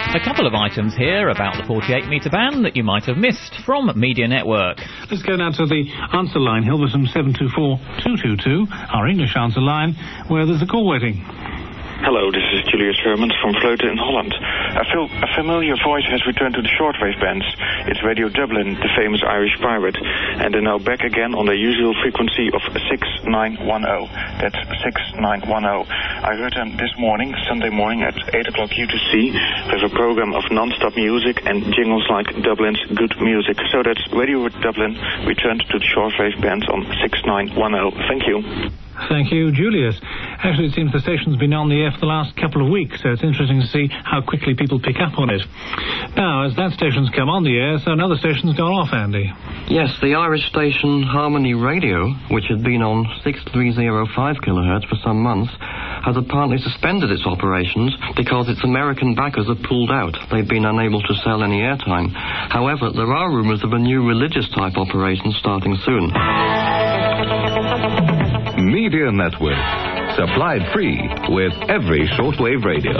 A couple of items here about the 48-metre ban that you might have missed from Media Network. Let's go now to the answer line, Hilversum 724-222, our English answer line, where there's a call waiting. Hello, this is Julius Hermans from Vleuten in Holland. A familiar voice has returned to the shortwave bands. It's Radio Dublin, the famous Irish pirate, and they're now back again on their usual frequency of 6910. That's 6910. I heard them this morning, Sunday morning at 8 o'clock UTC, with a program of non-stop music and jingles like Dublin's good music. So that's Radio Dublin returned to the shortwave bands on 6910. Thank you. Thank you, Julius. Actually, it seems the station's been on the air for the last couple of weeks, so it's interesting to see how quickly people pick up on it. Now, as that station's come on the air, so another station's gone off, Andy. Yes, the Irish station Harmony Radio, which had been on 6305 kilohertz for some months, has apparently suspended its operations because its American backers have pulled out. They've been unable to sell any airtime. However, there are rumours of a new religious-type operation starting soon. Media Network, supplied free with every shortwave radio.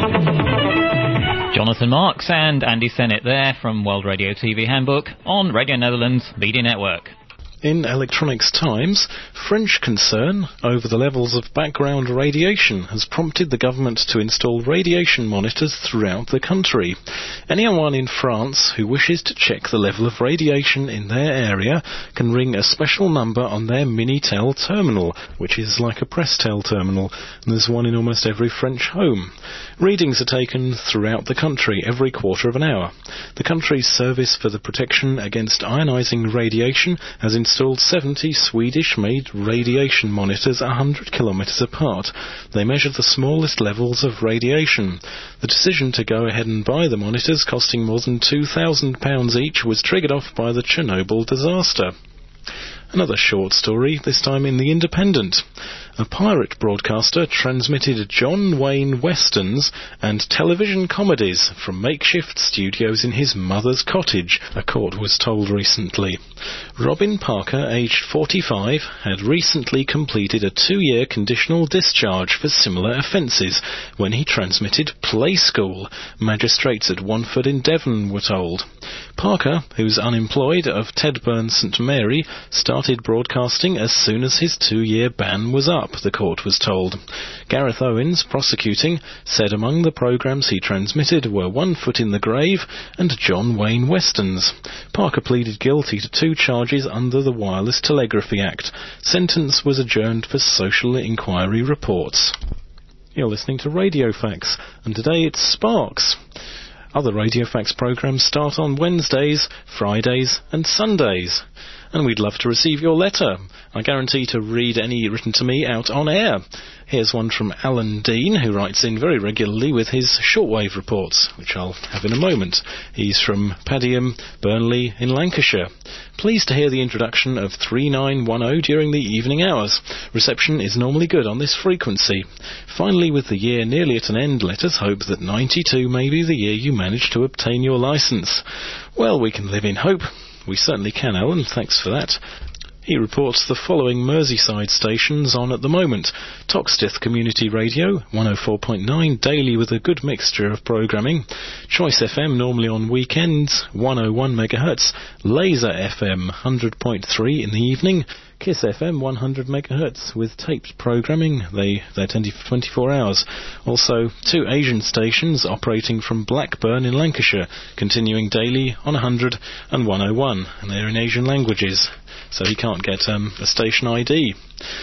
Jonathan Marks and Andy Sennett there from World Radio TV Handbook on Radio Netherlands Media Network. In Electronics Times, French concern over the levels of background radiation has prompted the government to install radiation monitors throughout the country. Anyone in France who wishes to check the level of radiation in their area can ring a special number on their Minitel terminal, which is like a Prestel terminal, and there's one in almost every French home. Readings are taken throughout the country every quarter of an hour. The country's Service for the Protection Against Ionising Radiation has installed 70 Swedish-made radiation monitors 100 kilometres apart. They measure the smallest levels of radiation. The decision to go ahead and buy the monitors, costing more than £2,000 each, was triggered off by the Chernobyl disaster. Another short story, this time in The Independent. A pirate broadcaster transmitted John Wayne westerns and television comedies from makeshift studios in his mother's cottage, a court was told recently. Robin Parker, aged 45, had recently completed a 2-year conditional discharge for similar offences when he transmitted Play School, magistrates at Wanford in Devon were told. Parker, who's unemployed, of Tedburn St Mary, started broadcasting as soon as his 2-year ban was up, the court was told. Gareth Owens, prosecuting, said among the programmes he transmitted were One Foot in the Grave and John Wayne Westerns. Parker pleaded guilty to 2 charges under the Wireless Telegraphy Act. Sentence was adjourned for social inquiry reports. You're listening to Radio Facts, and today it's Sparks. Other Radio Facts programmes start on Wednesdays, Fridays and Sundays. And we'd love to receive your letter. I guarantee to read any written to me out on air. Here's one from Alan Dean, who writes in very regularly with his shortwave reports, which I'll have in a moment. He's from Padiham, Burnley in Lancashire. Pleased to hear the introduction of 3910 during the evening hours. Reception is normally good on this frequency. Finally, with the year nearly at an end, let us hope that 92 may be the year you manage to obtain your licence. Well, we can live in hope. We certainly can, Alan. Thanks for that. He reports the following Merseyside stations on at the moment. Toxteth Community Radio, 104.9, daily with a good mixture of programming. Choice FM, normally on weekends, 101 MHz. Laser FM, 100.3 in the evening. Kiss FM, 100 MHz with taped programming. They're 24 hours. Also, 2 Asian stations operating from Blackburn in Lancashire, continuing daily on 100 and 101, and they're in Asian languages, so he can't get a station ID.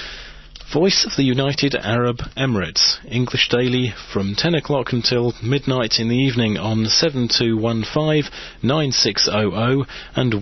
Voice of the United Arab Emirates, English daily from 10 o'clock until midnight in the evening on 7215, 9600 and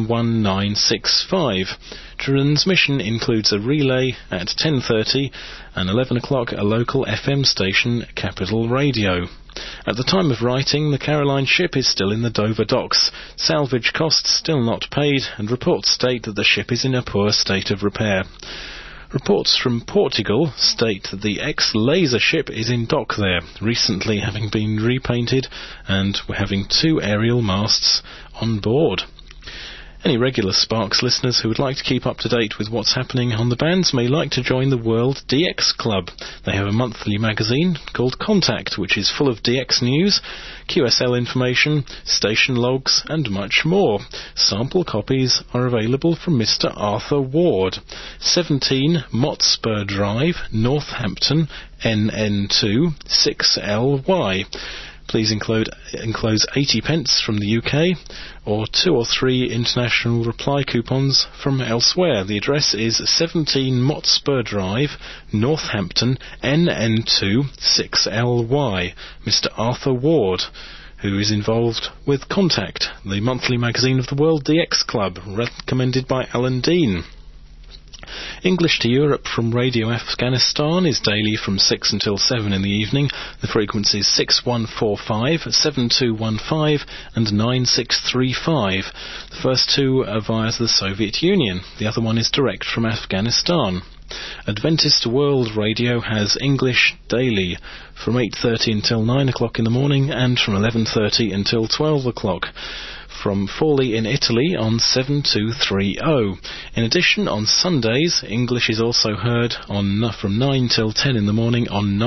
11965. Transmission includes a relay at 10:30 and 11 o'clock a local FM station, Capital Radio. At the time of writing, the Caroline ship is still in the Dover docks. Salvage costs still not paid, and reports state that the ship is in a poor state of repair. Reports from Portugal state that the ex-laser ship is in dock there, recently having been repainted and having 2 aerial masts on board. Any regular Sparks listeners who would like to keep up to date with what's happening on the bands may like to join the World DX Club. They have a monthly magazine called Contact, which is full of DX news, QSL information, station logs, and much more. Sample copies are available from Mr. Arthur Ward, 17 Motspur Drive, Northampton, NN2 6LY. Please enclose 80 pence from the UK or 2 or 3 international reply coupons from elsewhere. The address is 17 Motspur Drive, Northampton, NN2 6LY. Mr. Arthur Ward, who is involved with Contact, the monthly magazine of the World DX Club, recommended by Alan Dean. English to Europe from Radio Afghanistan is daily from 6 until 7 in the evening. The frequencies 6145, 7215 and 9635. The first two are via the Soviet Union. The other one is direct from Afghanistan. Adventist World Radio has English daily from 8:30 until 9 o'clock in the morning and from 11:30 until 12 o'clock. From Forlì in Italy on 7230. In addition, on Sundays, English is also heard from 9 till 10 in the morning on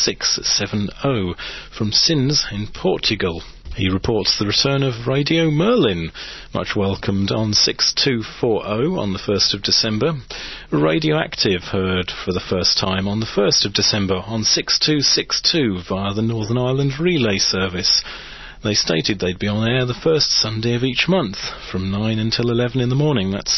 9670 from Sines in Portugal. He reports the return of Radio Merlin, much welcomed on 6240 on the 1st of December. Radioactive heard for the first time on the 1st of December on 6262 via the Northern Ireland Relay Service. They stated they'd be on air the first Sunday of each month, from 9 until 11 in the morning. That's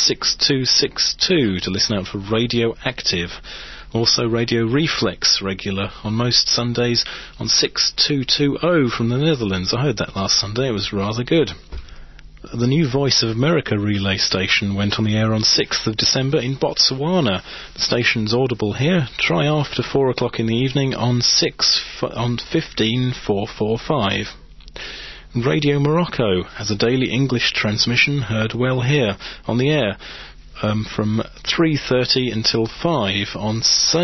6262 to listen out for Radioactive. Also Radio Reflex, regular on most Sundays on 6220 from the Netherlands. I heard that last Sunday, it was rather good. The new Voice of America relay station went on the air on 6th of December in Botswana. The station's audible here. Try after 4 o'clock in the evening on 15445. Radio Morocco has a daily English transmission heard well here on the air from 3:30 until 5 on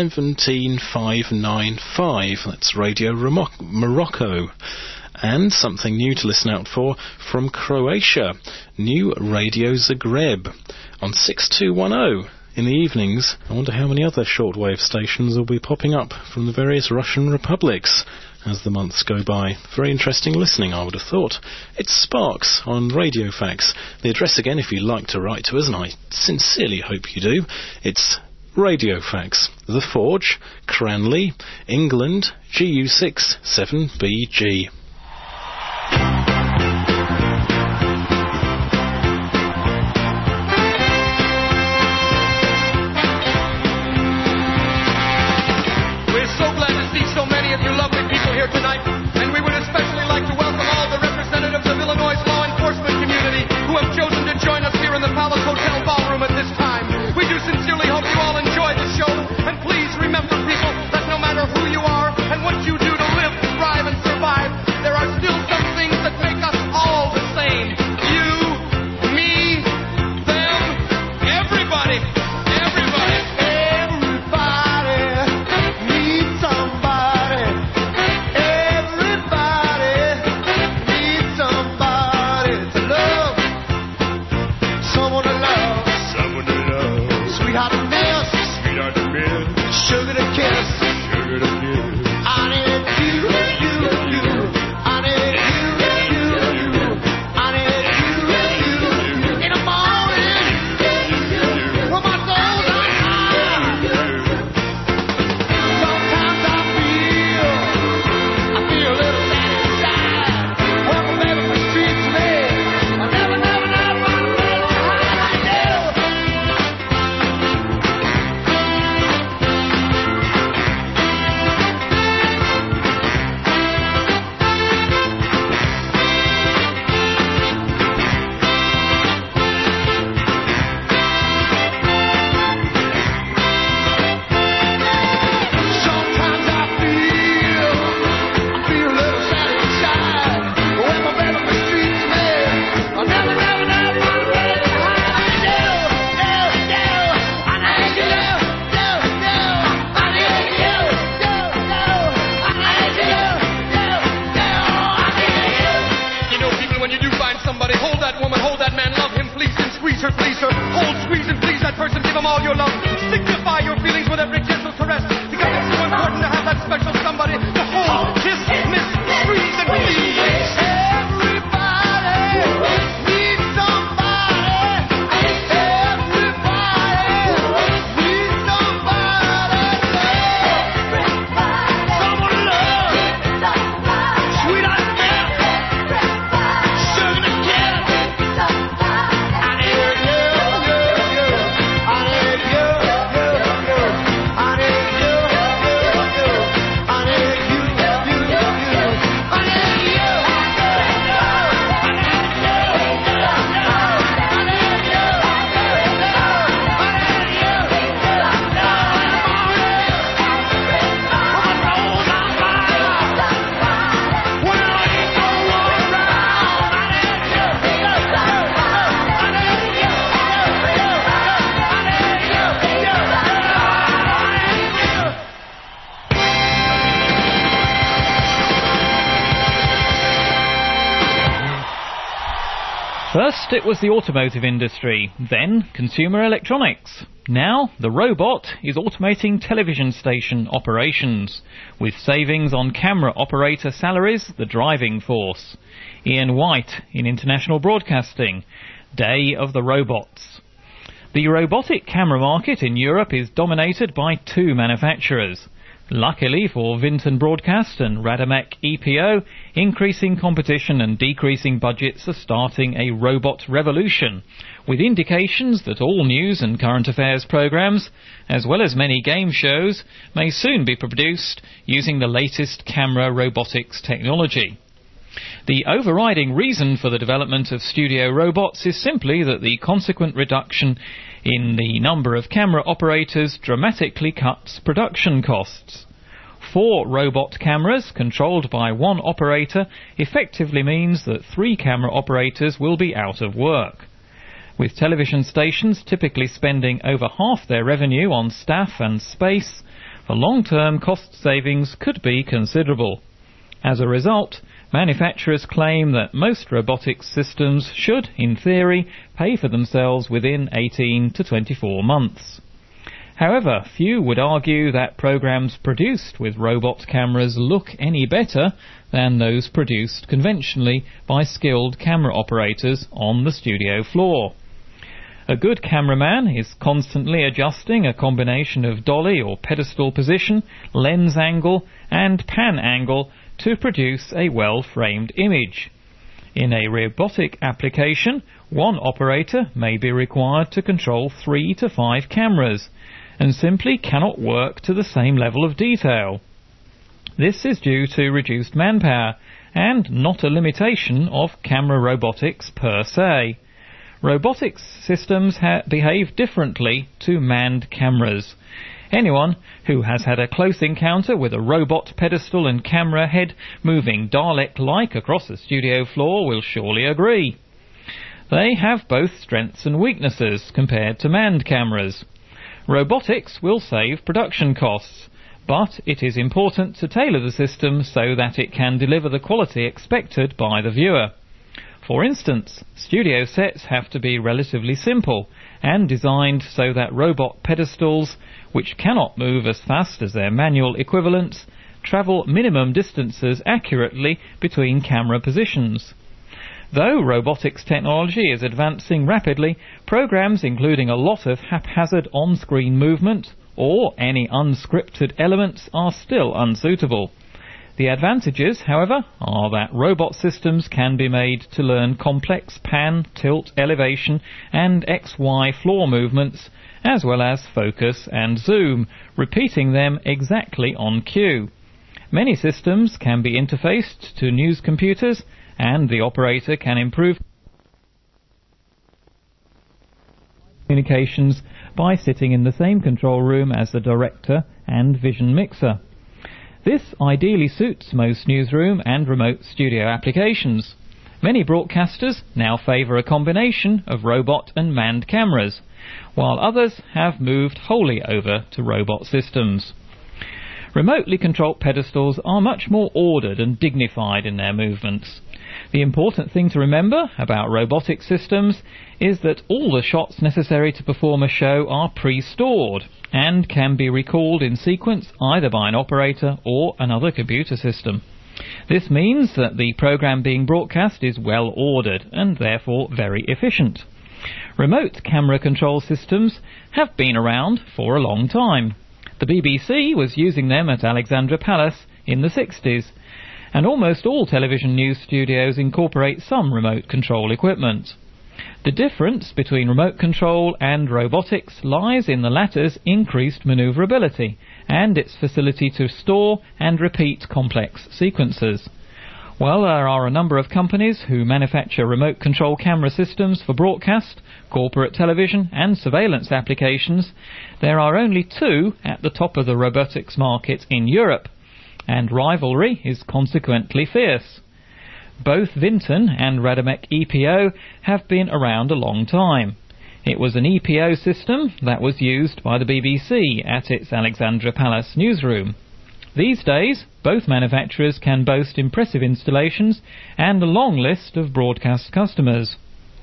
17595. That's Radio Morocco. And something new to listen out for from Croatia, new Radio Zagreb on 6210. In the evenings, I wonder how many other shortwave stations will be popping up from the various Russian republics as the months go by. Very interesting listening, I would have thought. It's Sparks on Radio Fax. The address again, if you'd like to write to us, and I sincerely hope you do, it's Radio Fax, The Forge, Cranley, England, GU6 7BG. Tonight, and we would especially like to welcome all the representatives of Illinois' law enforcement community who have chosen to join us here in the Palace Hotel ballroom at this time. We do sincerely hope you all enjoy the show, and please remember, people, that no matter who you are and what you do to live, thrive, and survive, there are still some things that make us all the same. You, me, them, everybody. her, please her. Hold, squeeze, and please that person. Give them all your love. Signify your feelings with every gentle caress. Because it's so important to have that special somebody to hold, kiss, miss, squeeze, and please. First, it was the automotive industry, then consumer electronics. Now, the robot is automating television station operations, with savings on camera operator salaries the driving force. Ian White in International Broadcasting, Day of the Robots. The robotic camera market in Europe is dominated by two manufacturers. Luckily for Vinton Broadcast and Radamek EPO, increasing competition and decreasing budgets are starting a robot revolution, with indications that all news and current affairs programmes, as well as many game shows, may soon be produced using the latest camera robotics technology. The overriding reason for the development of studio robots is simply that the consequent reduction in the number of camera operators dramatically cuts production costs. 4 robot cameras controlled by one operator effectively means that 3 camera operators will be out of work. With television stations typically spending over half their revenue on staff and space, the long-term cost savings could be considerable. As a result, manufacturers claim that most robotics systems should, in theory, pay for themselves within 18 to 24 months. However, few would argue that programs produced with robot cameras look any better than those produced conventionally by skilled camera operators on the studio floor. A good cameraman is constantly adjusting a combination of dolly or pedestal position, lens angle and pan angle to produce a well-framed image. In a robotic application, one operator may be required to control 3 to 5 cameras, and simply cannot work to the same level of detail. This is due to reduced manpower, and not a limitation of camera robotics per se. Robotics systems behave differently to manned cameras. Anyone who has had a close encounter with a robot pedestal and camera head moving Dalek-like across a studio floor will surely agree. They have both strengths and weaknesses compared to manned cameras. Robotics will save production costs, but it is important to tailor the system so that it can deliver the quality expected by the viewer. For instance, studio sets have to be relatively simple and designed so that robot pedestals, which cannot move as fast as their manual equivalents, travel minimum distances accurately between camera positions. Though robotics technology is advancing rapidly, programs including a lot of haphazard on-screen movement or any unscripted elements are still unsuitable. The advantages, however, are that robot systems can be made to learn complex pan, tilt, elevation and XY floor movements, as well as focus and zoom, repeating them exactly on cue. Many systems can be interfaced to news computers, and the operator can improve communications by sitting in the same control room as the director and vision mixer. This ideally suits most newsroom and remote studio applications. Many broadcasters now favour a combination of robot and manned cameras, while others have moved wholly over to robot systems. Remotely controlled pedestals are much more ordered and dignified in their movements. The important thing to remember about robotic systems is that all the shots necessary to perform a show are pre-stored and can be recalled in sequence either by an operator or another computer system. This means that the program being broadcast is well ordered and therefore very efficient. Remote camera control systems have been around for a long time. The BBC was using them at Alexandra Palace in the 60s, and almost all television news studios incorporate some remote control equipment. The difference between remote control and robotics lies in the latter's increased manoeuvrability and its facility to store and repeat complex sequences. While there are a number of companies who manufacture remote control camera systems for broadcast, corporate television and surveillance applications, there are only two at the top of the robotics market in Europe, and rivalry is consequently fierce. Both Vinton and Radamec EPO have been around a long time. It was an EPO system that was used by the BBC at its Alexandra Palace newsroom. These days, both manufacturers can boast impressive installations and a long list of broadcast customers.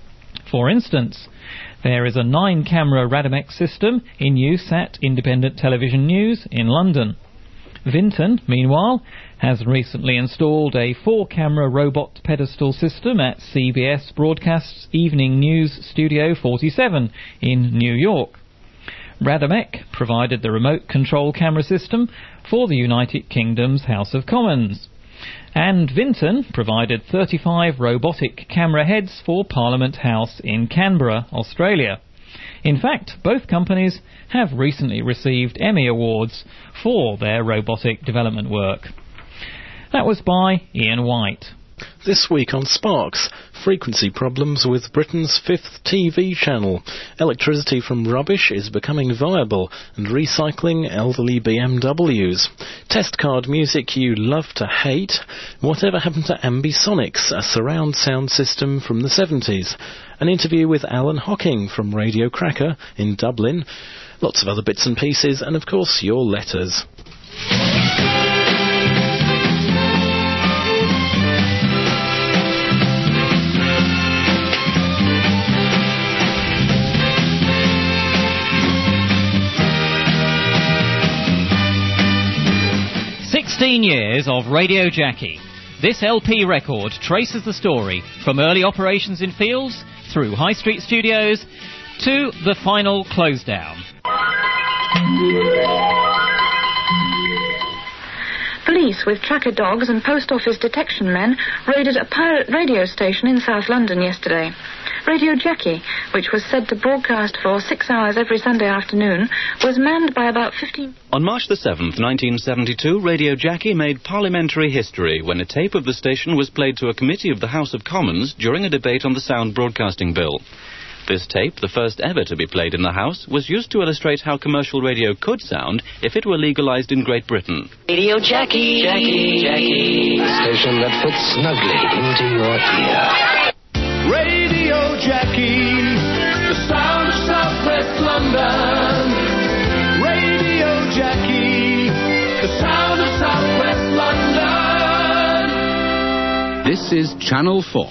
For instance, there is a 9-camera Radamec system in use at Independent Television News in London. Vinton, meanwhile, has recently installed a 4-camera robot pedestal system at CBS Broadcast's Evening News Studio 47 in New York. Radamec provided the remote control camera system for the United Kingdom's House of Commons, and Vinton provided 35 robotic camera heads for Parliament House in Canberra, Australia. In fact, both companies have recently received Emmy Awards for their robotic development work. That was by Ian White. This week on Sparks, frequency problems with Britain's 5th TV channel. Electricity from rubbish is becoming viable, and recycling elderly BMWs. Test card music you love to hate. Whatever happened to Ambisonics, a surround sound system from the 70s. An interview with Alan Hocking from Radio Cracker in Dublin. Lots of other bits and pieces, and of course your letters. Years of Radio Jackie. This LP record traces the story from early operations in fields, through high street studios, to the final close down. Police with tracker dogs and post office detection men raided a pirate radio station in South London yesterday. Radio Jackie, which was said to broadcast for 6 hours every Sunday afternoon, was manned by about 15... On March the 7th, 1972, Radio Jackie made parliamentary history when a tape of the station was played to a committee of the House of Commons during a debate on the Sound Broadcasting Bill. This tape, the first ever to be played in the House, was used to illustrate how commercial radio could sound if it were legalised in Great Britain. Radio Jackie, Jackie, Jackie. The station that fits snugly into your ear. Radio Jackie, the sound of Southwest London. Radio Jackie, the sound of Southwest London. This is Channel 4.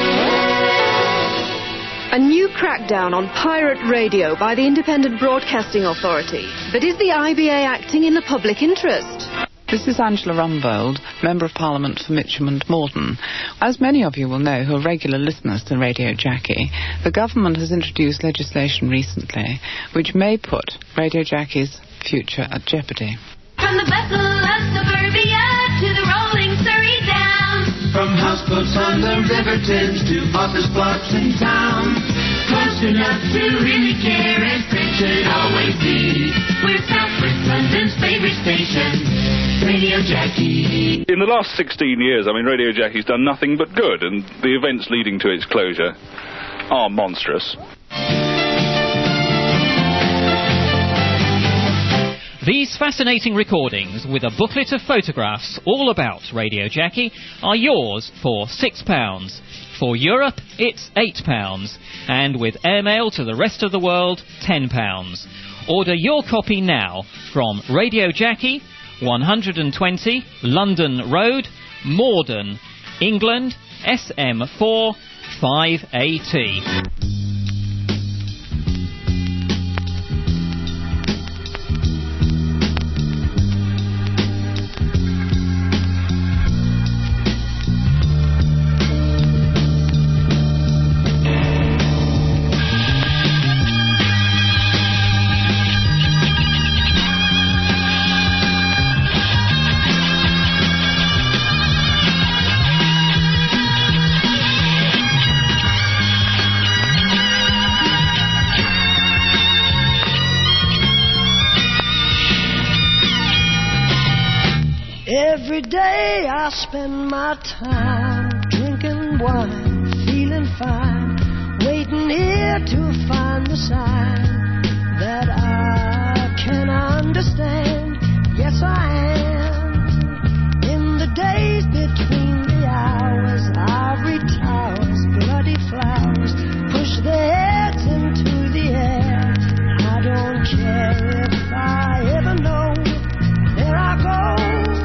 A new crackdown on pirate radio by the Independent Broadcasting Authority. But is the IBA acting in the public interest? This is Angela Rumbold, Member of Parliament for Mitcham and Morton. As many of you will know who are regular listeners to Radio Jackie, the government has introduced legislation recently which may put Radio Jackie's future at jeopardy. From the bustle of suburbia to the rolling Surrey Downs, from houseboats on the River Thames to office blocks in town, close enough to really care as Prince should always be. We're Southwest London's favourite station, Radio Jackie. In the last 16 years, Radio Jackie's done nothing but good, and the events leading to its closure are monstrous. These fascinating recordings, with a booklet of photographs all about Radio Jackie, are yours for £6. For Europe, it's £8. And with airmail to the rest of the world, £10. Order your copy now from Radio Jackie, 120 London Road, Morden, England, SM4 5AT. Every day I spend my time drinking wine, feeling fine, waiting here to find the sign that I can understand. Yes, I am. In the days between the hours, ivory towers, bloody flowers, push their heads into the air. I don't care if I ever know. There I go.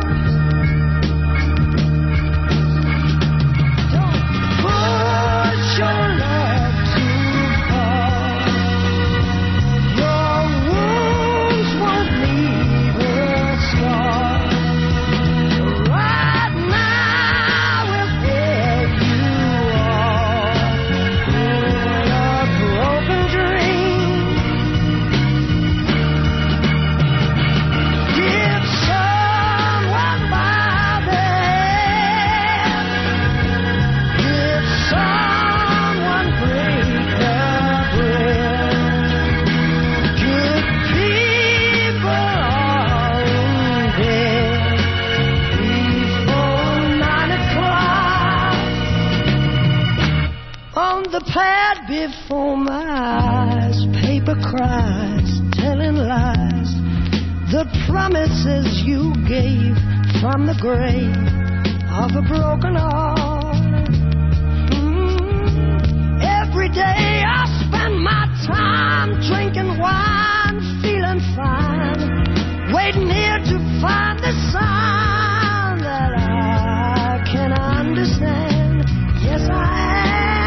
Pad before my eyes, paper cries, telling lies. The promises you gave from the grave of a broken heart. Every day I spend my time drinking wine, feeling fine, waiting here to find the sign that I can understand. Yes, I am.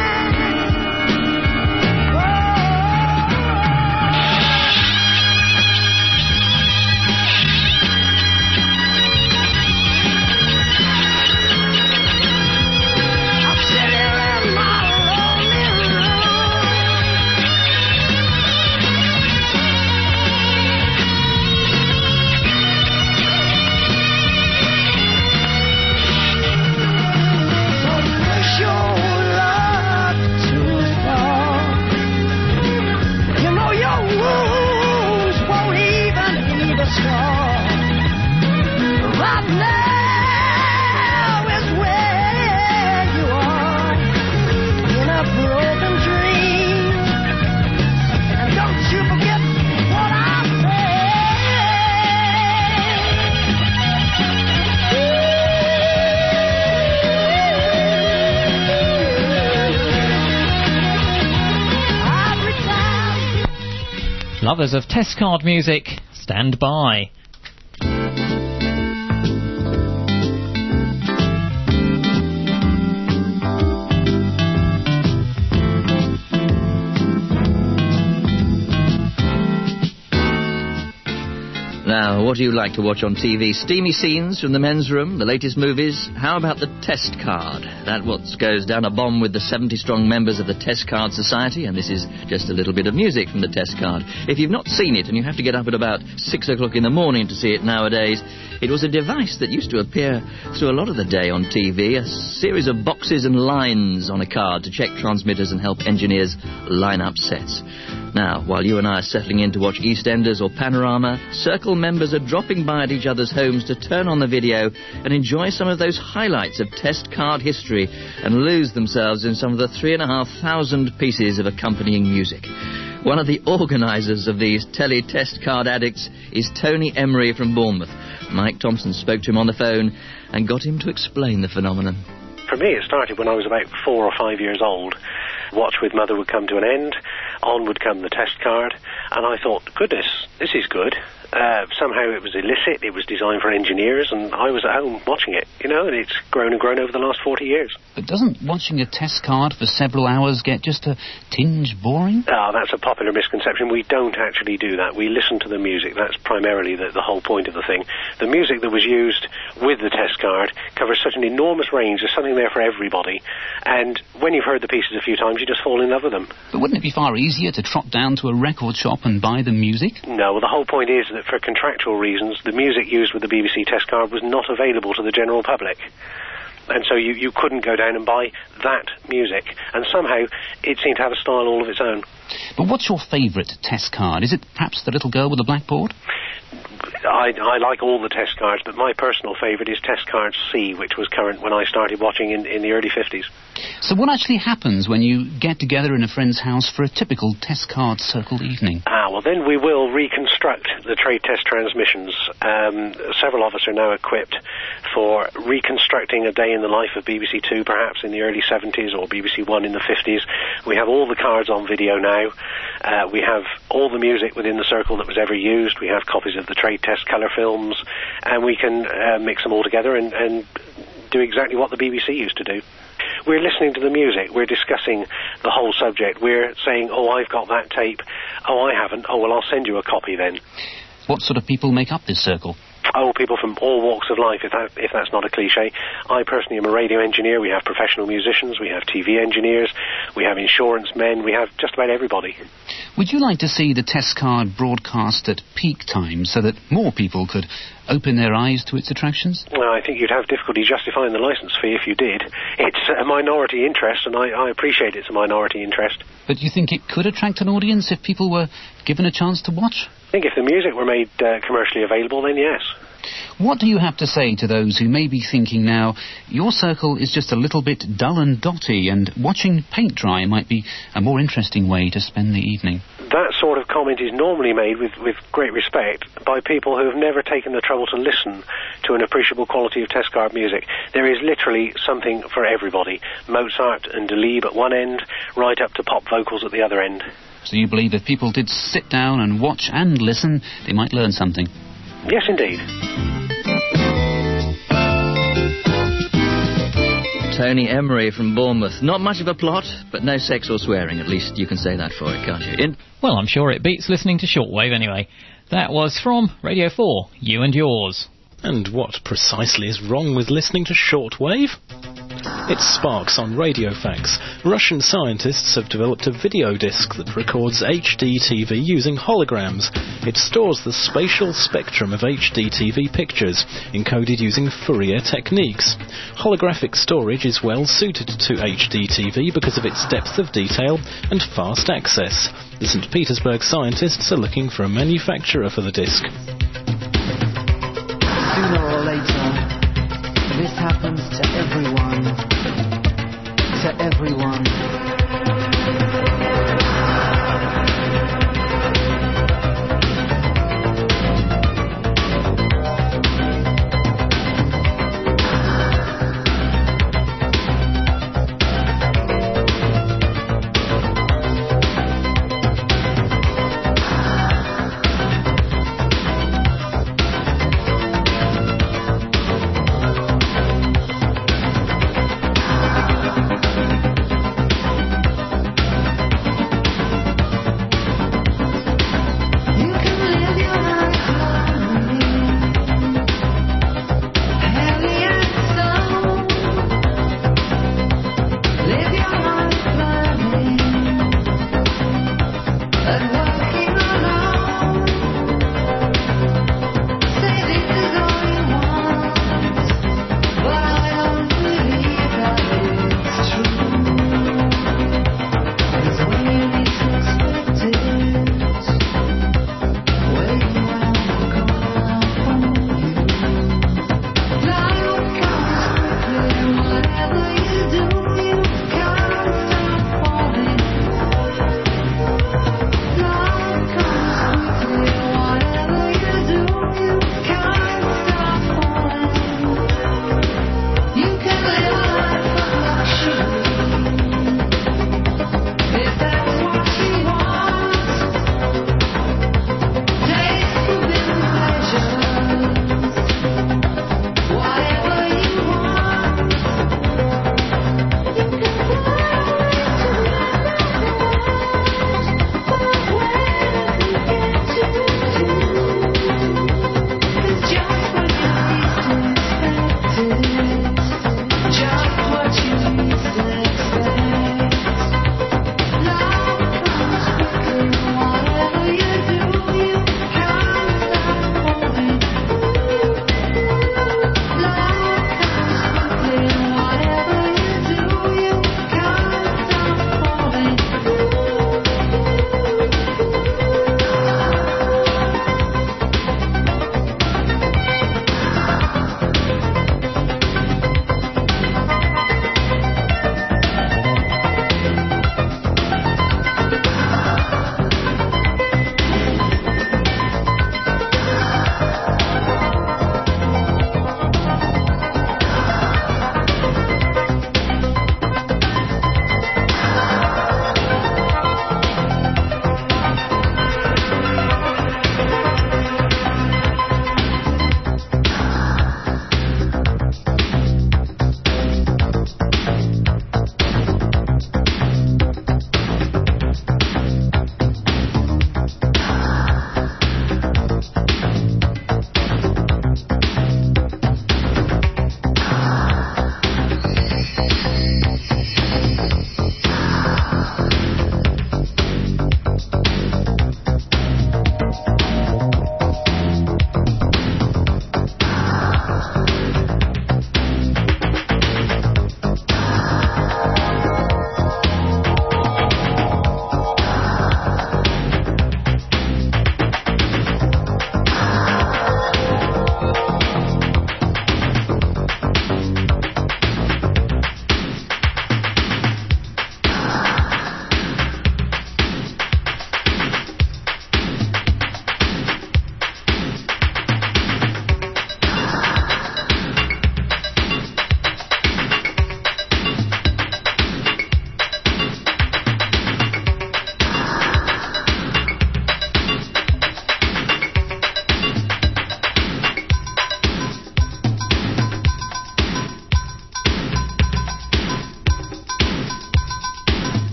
Lovers of test card music, stand by. Now, what do you like to watch on TV? Steamy scenes from the men's room, the latest movies? How about the test card? That what goes down a bomb with the 70-strong members of the Test Card Society, and this is just a little bit of music from the test card. If you've not seen it, and you have to get up at about 6 o'clock in the morning to see it nowadays, it was a device that used to appear through a lot of the day on TV, a series of boxes and lines on a card to check transmitters and help engineers line up sets. Now, while you and I are settling in to watch EastEnders or Panorama, Circle members are dropping by at each other's homes to turn on the video and enjoy some of those highlights of test card history and lose themselves in some of the 3,500 pieces of accompanying music. One of the organisers of these tele-test card addicts is Tony Emery from Bournemouth. Mike Thompson spoke to him on the phone and got him to explain the phenomenon. For me, it started when I was about 4 or 5 years old. Watch with Mother would come to an end. on would come the test card, and I thought, goodness, this is good. Somehow it was illicit, it was designed for engineers, and I was at home watching it, you know, and it's grown and grown over the last 40 years. But doesn't watching a test card for several hours get just a tinge boring? That's a popular misconception. We don't actually do that. We listen to the music. That's primarily the whole point of the thing. The music that was used with the test card covers such an enormous range. There's something there for everybody. And when you've heard the pieces a few times, you just fall in love with them. But wouldn't it be far easier to trot down to a record shop and buy the music? No, well, the whole point is that for contractual reasons, the music used with the BBC test card was not available to the general public. And so you couldn't go down and buy that music. And somehow it seemed to have a style all of its own. But what's your favourite test card? Is it perhaps the little girl with the blackboard? I like all the test cards, but my personal favourite is test card C, which was current when I started watching in the early 50s. So what actually happens when you get together in a friend's house for a typical test card circle evening? Well, then we will reconstruct the trade test transmissions. Several of us are now equipped for reconstructing a day in the life of BBC Two, perhaps in the early 70s, or BBC One in the 50s. We have all the cards on video now. We have all the music within the circle that was ever used. We have copies of the trade test colour films, and we can mix them all together and do exactly what the BBC used to do. We're listening to the music, we're discussing the whole subject, we're saying, oh, I've got that tape, oh, I haven't, oh, well, I'll send you a copy then. What sort of people make up this circle? Oh, people from all walks of life, if that's not a cliche. I personally am a radio engineer. We have professional musicians, we have TV engineers, we have insurance men, we have just about everybody. Would you like to see the test card broadcast at peak time so that more people could open their eyes to its attractions? Well, I think you'd have difficulty justifying the licence fee if you did. It's a minority interest, and I appreciate it's a minority interest. But do you think it could attract an audience if people were given a chance to watch? I think if the music were made commercially available, then yes. What do you have to say to those who may be thinking now, your circle is just a little bit dull and dotty, and watching paint dry might be a more interesting way to spend the evening? That sort of comment is normally made with great respect by people who have never taken the trouble to listen to an appreciable quality of test card music. There is literally something for everybody. Mozart and Delibes at one end, right up to pop vocals at the other end. So you believe if people did sit down and watch and listen, they might learn something? Yes, indeed. Tony Emery from Bournemouth. Not much of a plot, but no sex or swearing. At least you can say that for it, can't you? Well, I'm sure it beats listening to shortwave anyway. That was from Radio 4, You and Yours. And what precisely is wrong with listening to shortwave? It's Sparks on Radio Fax. Russian scientists have developed a video disc that records HD TV using holograms. It stores the spatial spectrum of HD TV pictures, encoded using Fourier techniques. Holographic storage is well suited to HD TV because of its depth of detail and fast access. The St. Petersburg scientists are looking for a manufacturer for the disc. Sooner or later, this happens to everyone. To everyone.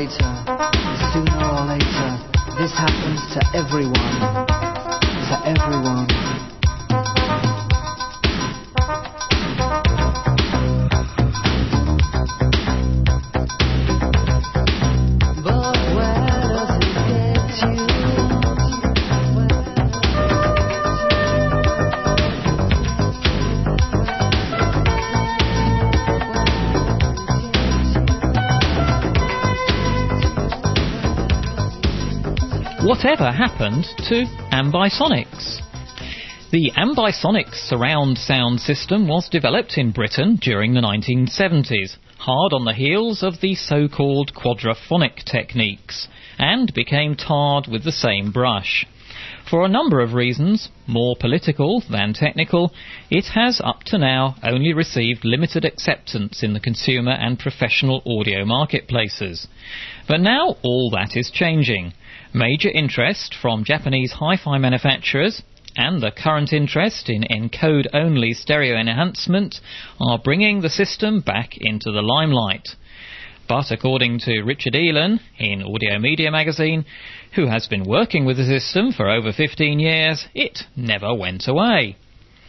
later, sooner or later, this happens to everyone. To everyone. Whatever happened to ambisonics? The ambisonic surround sound system was developed in Britain during the 1970s, hard on the heels of the so-called quadraphonic techniques, and became tarred with the same brush. For a number of reasons, more political than technical, it has up to now only received limited acceptance in the consumer and professional audio marketplaces. But now all that is changing. Major interest from Japanese hi-fi manufacturers and the current interest in encode-only stereo enhancement are bringing the system back into the limelight. But according to Richard Elan in Audio Media magazine, who has been working with the system for over 15 years, it never went away.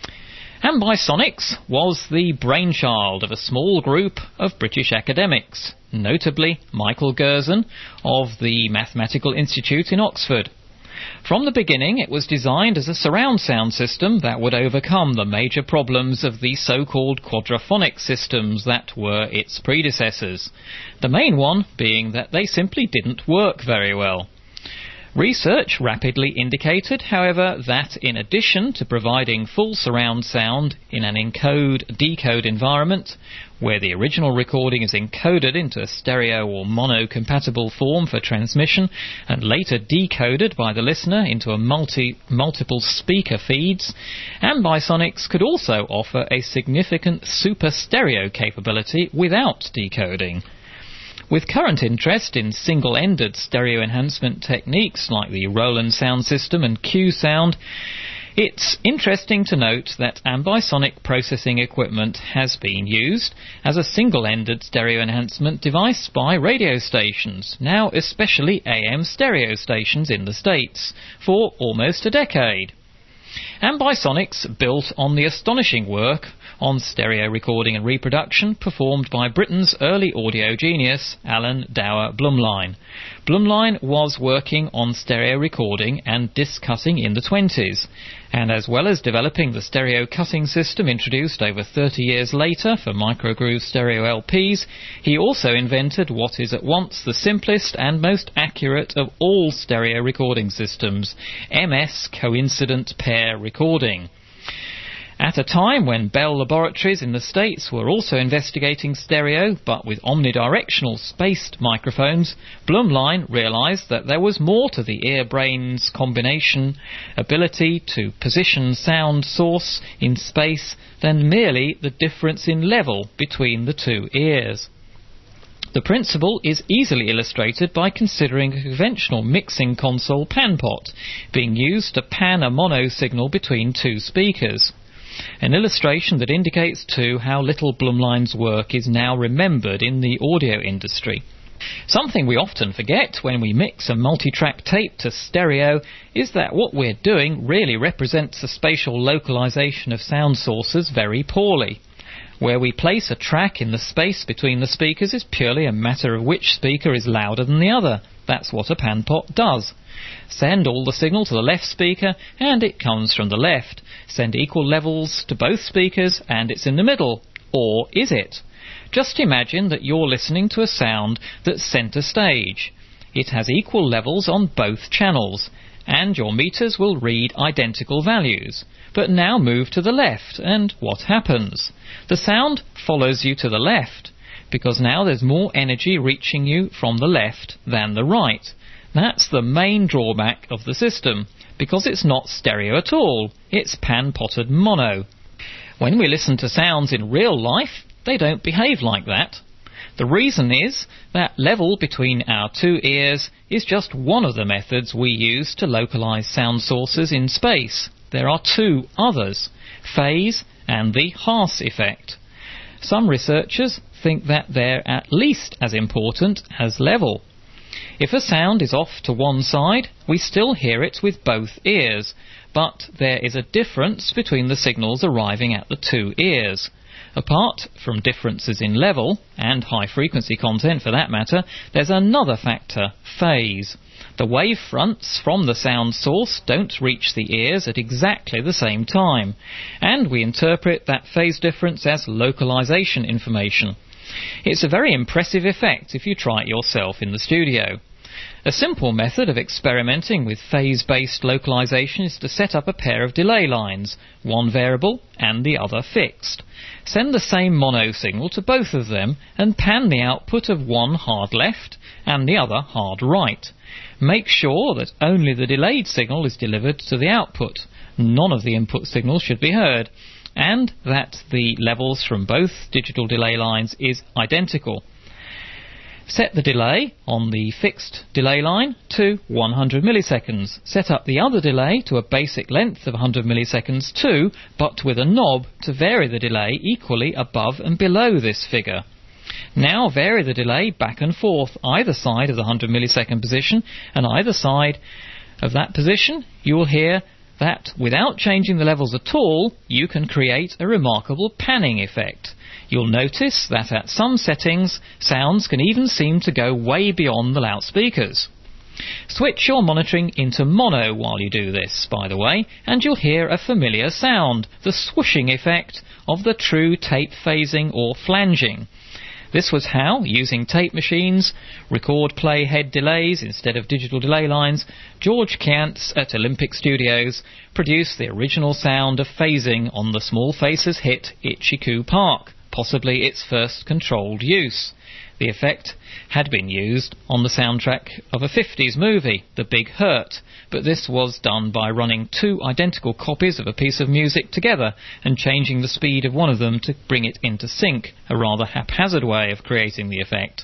Ambisonics was the brainchild of a small group of British academics, notably Michael Gerson of the Mathematical Institute in Oxford. From the beginning, it was designed as a surround sound system that would overcome the major problems of the so-called quadraphonic systems that were its predecessors, the main one being that they simply didn't work very well. Research rapidly indicated, however, that in addition to providing full surround sound in an encode-decode environment, where the original recording is encoded into a stereo or mono-compatible form for transmission and later decoded by the listener into a multiple speaker feeds, ambisonics could also offer a significant super stereo capability without decoding. With current interest in single-ended stereo enhancement techniques like the Roland sound system and Q-Sound, it's interesting to note that ambisonic processing equipment has been used as a single-ended stereo enhancement device by radio stations, now especially AM stereo stations in the States, for almost a decade. Ambisonics built on the astonishing work on stereo recording and reproduction performed by Britain's early audio genius, Alan Dower Blumlein. Blumlein was working on stereo recording and disc cutting in the 1920s, and as well as developing the stereo cutting system introduced over 30 years later for microgroove stereo LPs, he also invented what is at once the simplest and most accurate of all stereo recording systems, MS coincident pair recording. At a time when Bell Laboratories in the States were also investigating stereo, but with omnidirectional spaced microphones, Blumlein realised that there was more to the ear-brain's combination ability to position sound source in space than merely the difference in level between the two ears. The principle is easily illustrated by considering a conventional mixing console panpot being used to pan a mono signal between two speakers. An illustration that indicates too how little Blumlein's work is now remembered in the audio industry. Something we often forget when we mix a multi-track tape to stereo is that what we're doing really represents the spatial localization of sound sources very poorly. Where we place a track in the space between the speakers is purely a matter of which speaker is louder than the other. That's what a panpot does. Send all the signal to the left speaker and it comes from the left. Send equal levels to both speakers and it's in the middle. Or is it? Just imagine that you're listening to a sound that's centre stage. It has equal levels on both channels, and your meters will read identical values. But now move to the left, and what happens? The sound follows you to the left, because now there's more energy reaching you from the left than the right. That's the main drawback of the system, because it's not stereo at all. It's pan-potted mono. When we listen to sounds in real life, they don't behave like that. The reason is that level between our two ears is just one of the methods we use to localize sound sources in space. There are two others, phase and the Haas effect. Some researchers think that they're at least as important as level. If a sound is off to one side, we still hear it with both ears, but there is a difference between the signals arriving at the two ears. Apart from differences in level, and high frequency content for that matter, there's another factor, phase. The wave fronts from the sound source don't reach the ears at exactly the same time, and we interpret that phase difference as localization information. It's a very impressive effect if you try it yourself in the studio. A simple method of experimenting with phase-based localization is to set up a pair of delay lines, one variable and the other fixed. Send the same mono signal to both of them and pan the output of one hard left and the other hard right. Make sure that only the delayed signal is delivered to the output. None of the input signals should be heard, and that the levels from both digital delay lines is identical. Set the delay on the fixed delay line to 100 milliseconds. Set up the other delay to a basic length of 100 milliseconds too, but with a knob to vary the delay equally above and below this figure. Now vary the delay back and forth either side of the 100 millisecond position, and either side of that position you will hear that without changing the levels at all, you can create a remarkable panning effect. You'll notice that at some settings, sounds can even seem to go way beyond the loudspeakers. Switch your monitoring into mono while you do this, by the way, and you'll hear a familiar sound, the swooshing effect of the true tape phasing or flanging. This was how, using tape machines, record-play head delays instead of digital delay lines, George Kiantz at Olympic Studios produced the original sound of phasing on the Small Faces hit Itchy Coo Park, possibly its first controlled use. The effect had been used on the soundtrack of a 50s movie, The Big Hurt, but this was done by running two identical copies of a piece of music together and changing the speed of one of them to bring it into sync, a rather haphazard way of creating the effect.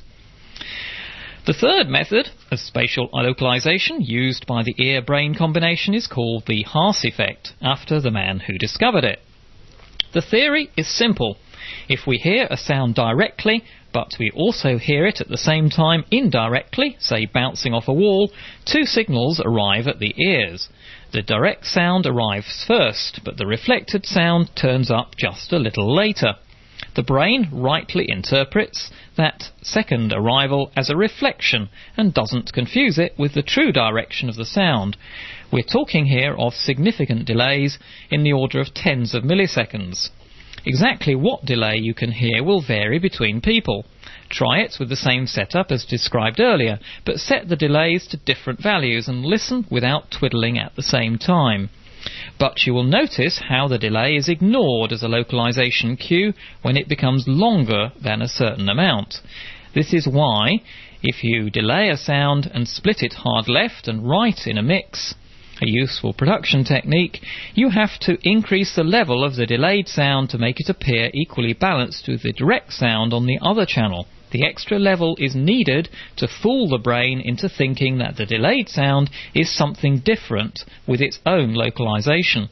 The third method of spatial localization used by the ear-brain combination is called the Haas effect, after the man who discovered it. The theory is simple. If we hear a sound directly, but we also hear it at the same time indirectly, say bouncing off a wall, two signals arrive at the ears. The direct sound arrives first, but the reflected sound turns up just a little later. The brain rightly interprets that second arrival as a reflection and doesn't confuse it with the true direction of the sound. We're talking here of significant delays in the order of tens of milliseconds. Exactly what delay you can hear will vary between people. Try it with the same setup as described earlier, but set the delays to different values and listen without twiddling at the same time. But you will notice how the delay is ignored as a localization cue when it becomes longer than a certain amount. This is why, if you delay a sound and split it hard left and right in a mix, a useful production technique, you have to increase the level of the delayed sound to make it appear equally balanced with the direct sound on the other channel. The extra level is needed to fool the brain into thinking that the delayed sound is something different with its own localization.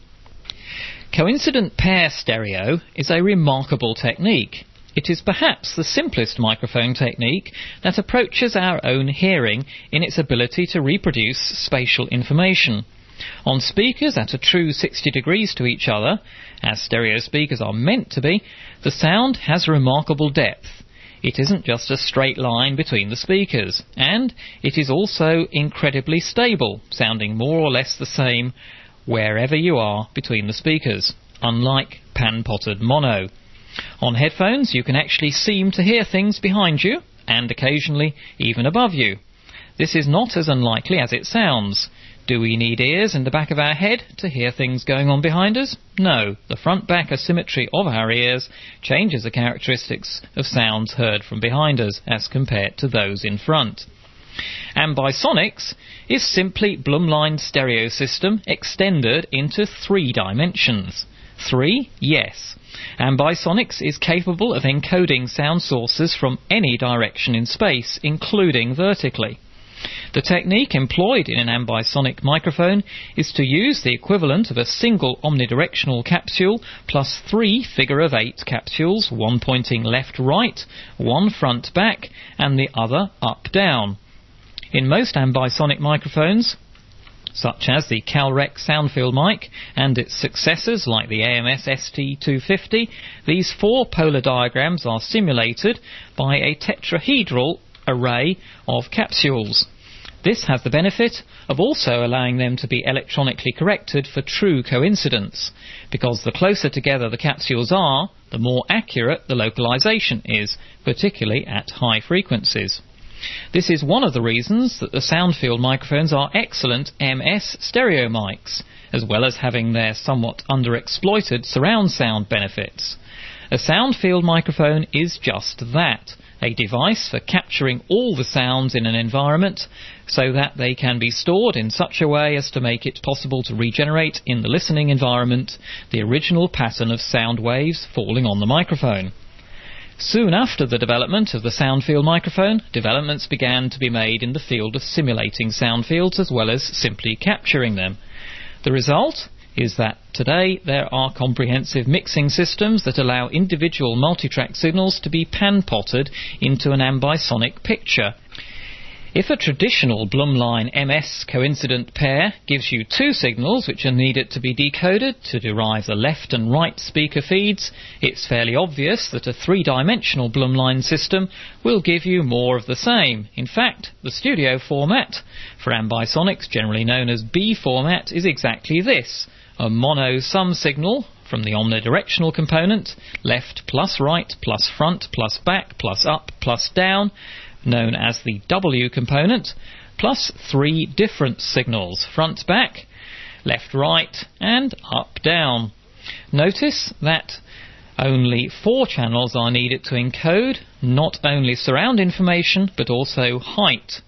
Coincident pair stereo is a remarkable technique. It is perhaps the simplest microphone technique that approaches our own hearing in its ability to reproduce spatial information. On speakers at a true 60 degrees to each other, as stereo speakers are meant to be, the sound has remarkable depth. It isn't just a straight line between the speakers, and it is also incredibly stable, sounding more or less the same wherever you are between the speakers, unlike pan-potted mono. On headphones you can actually seem to hear things behind you, and occasionally even above you. This is not as unlikely as it sounds. Do we need ears in the back of our head to hear things going on behind us? No. The front-back asymmetry of our ears changes the characteristics of sounds heard from behind us as compared to those in front. Ambisonics is simply Blumlein's stereo system extended into 3 dimensions. 3? Yes. Ambisonics is capable of encoding sound sources from any direction in space, including vertically. The technique employed in an ambisonic microphone is to use the equivalent of a single omnidirectional capsule plus 3 figure-of-8 capsules, one pointing left-right, one front-back, and the other up-down. In most ambisonic microphones, such as the Calrec Soundfield mic and its successors like the AMS ST250, these 4 polar diagrams are simulated by a tetrahedral array of capsules. This has the benefit of also allowing them to be electronically corrected for true coincidence, because the closer together the capsules are, the more accurate the localization is, particularly at high frequencies. This is one of the reasons that the Soundfield microphones are excellent MS stereo mics, as well as having their somewhat underexploited surround sound benefits. A Soundfield microphone is just that, a device for capturing all the sounds in an environment so that they can be stored in such a way as to make it possible to regenerate in the listening environment the original pattern of sound waves falling on the microphone. Soon after the development of the Soundfield microphone, developments began to be made in the field of simulating sound fields as well as simply capturing them. The result is that today there are comprehensive mixing systems that allow individual multitrack signals to be pan-potted into an ambisonic picture. If a traditional Blumlein MS coincident pair gives you 2 signals which are needed to be decoded to derive the left and right speaker feeds, it's fairly obvious that a 3-dimensional Blumlein system will give you more of the same. In fact, the studio format for ambisonics, generally known as B format, is exactly this: a mono sum signal from the omnidirectional component, left plus right plus front plus back plus up plus down, known as the W component, plus 3 different signals: front back, left right and up down. Notice that only 4 channels are needed to encode not only surround information but also height.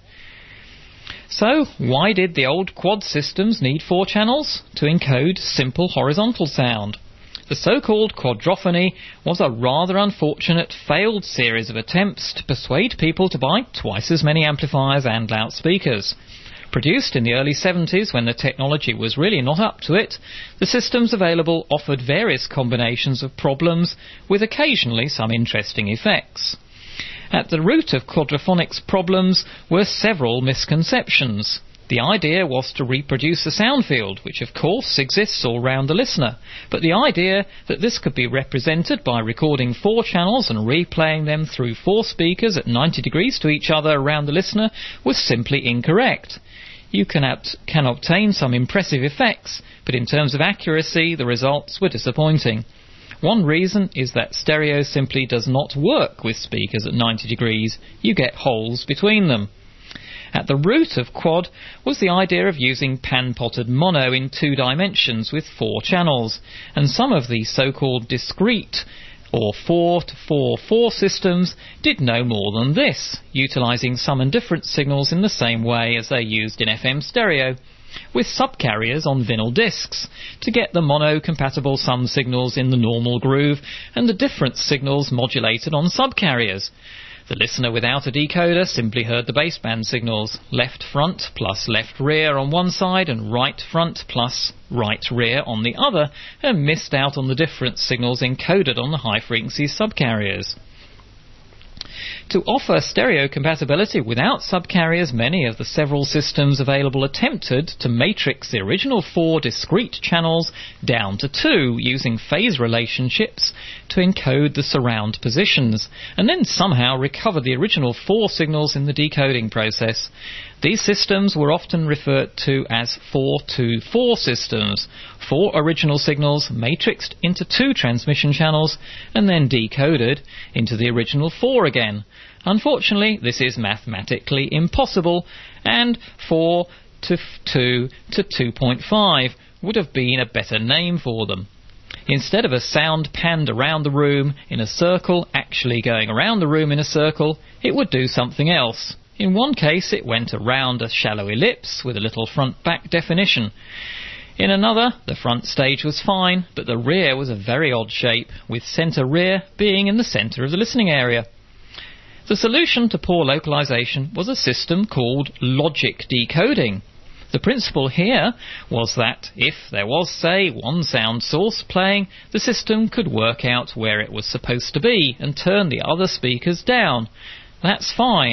So why did the old quad systems need 4 channels? To encode simple horizontal sound. The so-called quadrophony was a rather unfortunate failed series of attempts to persuade people to buy twice as many amplifiers and loudspeakers. Produced in the early 70s when the technology was really not up to it, the systems available offered various combinations of problems with occasionally some interesting effects. At the root of quadraphonics problems were several misconceptions. The idea was to reproduce a sound field, which of course exists all round the listener, but the idea that this could be represented by recording 4 channels and replaying them through 4 speakers at 90 degrees to each other around the listener was simply incorrect. You can obtain some impressive effects, but in terms of accuracy the results were disappointing. One reason is that stereo simply does not work with speakers at 90 degrees. You get holes between them. At the root of quad was the idea of using pan-potted mono in 2 dimensions with 4 channels, and some of the so-called discrete or 4-to-4-4 systems did no more than this, utilising sum and difference signals in the same way as they're used in FM stereo, with subcarriers on vinyl discs to get the mono-compatible sum signals in the normal groove and the difference signals modulated on subcarriers. The listener without a decoder simply heard the baseband signals, left front plus left rear on one side and right front plus right rear on the other, and missed out on the difference signals encoded on the high-frequency subcarriers. To offer stereo compatibility without subcarriers, many of the several systems available attempted to matrix the original 4 discrete channels down to 2 using phase relationships to encode the surround positions, and then somehow recover the original 4 signals in the decoding process. These systems were often referred to as 4-to-4 systems, 4 original signals matrixed into 2 transmission channels and then decoded into the original 4 again. Unfortunately, this is mathematically impossible, and 4-to-2 to 2.5 would have been a better name for them. Instead of a sound panned around the room in a circle actually going around the room in a circle, it would do something else. In one case it went around a shallow ellipse with a little front-back definition. In another, the front stage was fine, but the rear was a very odd shape, with centre rear being in the centre of the listening area. The solution to poor localization was a system called logic decoding. The principle here was that if there was, say, one sound source playing, the system could work out where it was supposed to be and turn the other speakers down. That's fine,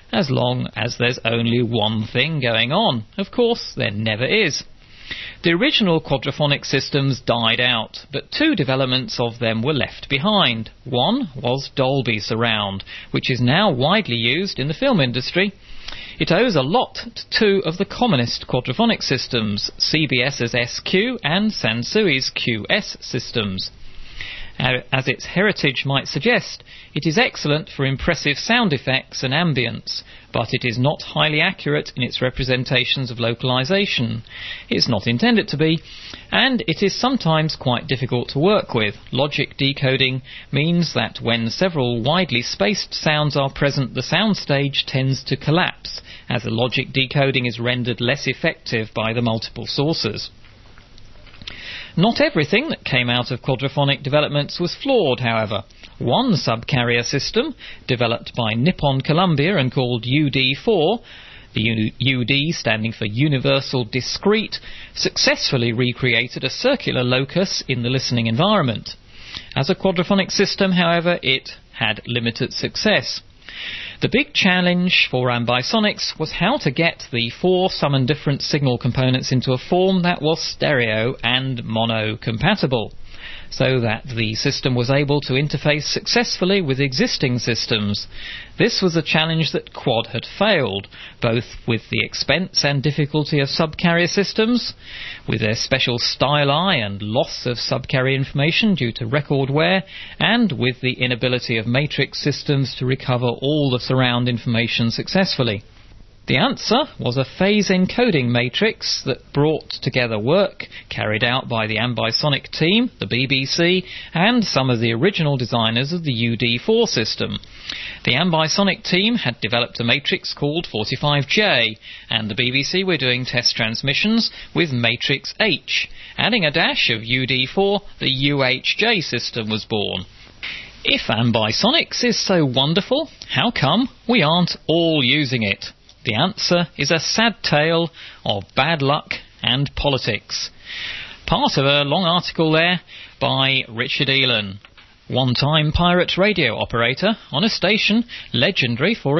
as long as there's only one thing going on. Of course, there never is. The original quadraphonic systems died out, but two developments of them were left behind. One was Dolby Surround, which is now widely used in the film industry. It owes a lot to two of the commonest quadraphonic systems, CBS's SQ and Sansui's QS systems. As its heritage might suggest, it is excellent for impressive sound effects and ambience, but it is not highly accurate in its representations of localization. It's not intended to be, and it is sometimes quite difficult to work with. Logic decoding means that when several widely spaced sounds are present, the soundstage tends to collapse, as the logic decoding is rendered less effective by the multiple sources. Not everything that came out of quadraphonic developments was flawed, however. One subcarrier system, developed by Nippon Columbia and called UD4, the UD standing for Universal Discrete, successfully recreated a circular locus in the listening environment. As a quadraphonic system, however, it had limited success. The big challenge for Ambisonics was how to get the four sum and difference signal components into a form that was stereo and mono compatible, so that the system was able to interface successfully with existing systems. This was a challenge that Quad had failed, both with the expense and difficulty of subcarrier systems, with their special styli and loss of subcarrier information due to record wear, and with the inability of matrix systems to recover all the surround information successfully. The answer was a phase encoding matrix that brought together work carried out by the Ambisonic team, the BBC, and some of the original designers of the UD4 system. The Ambisonic team had developed a matrix called 45J, and the BBC were doing test transmissions with matrix H. Adding a dash of UD4, the UHJ system was born. If Ambisonics is so wonderful, how come we aren't all using it? The answer is a sad tale of bad luck and politics. Part of a long article there by Richard Elan, one-time pirate radio operator on a station legendary for